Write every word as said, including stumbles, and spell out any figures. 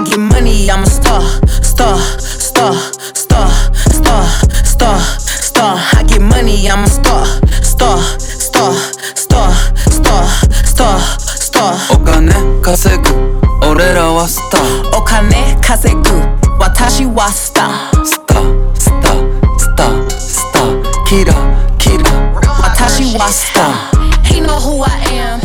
I get money, I'm a star, star, star, star, star, star, star. I get money, I'm a star, star, star, star, star, star, star. お金稼ぐ俺らはスター。 お金稼ぐ私はスター。 スタースタースタースターキラキラ私はスター。He know who I am.